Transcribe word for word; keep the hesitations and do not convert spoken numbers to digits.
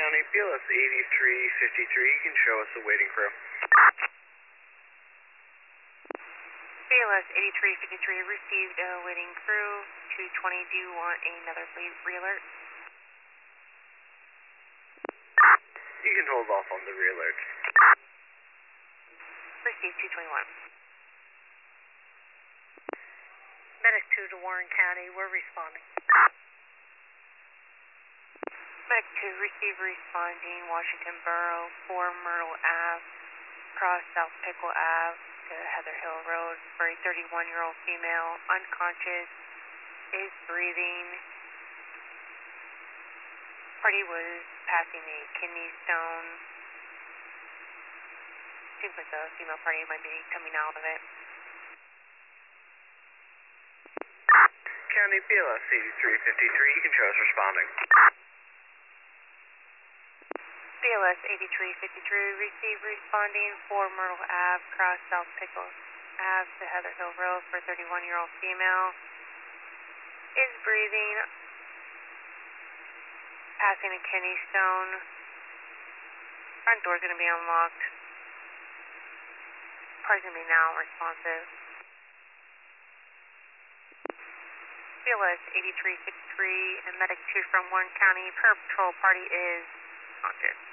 County, B L S eighty-three fifty-three, you can show us the waiting crew. B L S eighty-three fifty-three, received a waiting crew, two twenty, do you want another re-alert? You can hold off on the re-alert. Received two twenty-one. Medic two to Warren County, we're responding. Medic two, receive responding, Washington Borough, four Myrtle Ave, cross South Pickle Ave to Heather Hill Road for a thirty-one-year-old female, unconscious, is breathing. Party was passing a kidney stone. Seems like the female party might be coming out of it. County, B L S eighty-three fifty-three, you can show us responding. B L S eighty-three fifty-three, receive responding for Myrtle Ave, cross South Pickle Ave to Heather Hill Road for a thirty-one-year-old female. Is breathing, passing a kidney stone. Front door's going to be unlocked. Party's going to be now responsive. B L S eighty-three fifty-three and Medic two from Warren County, per patrol, party is conscious.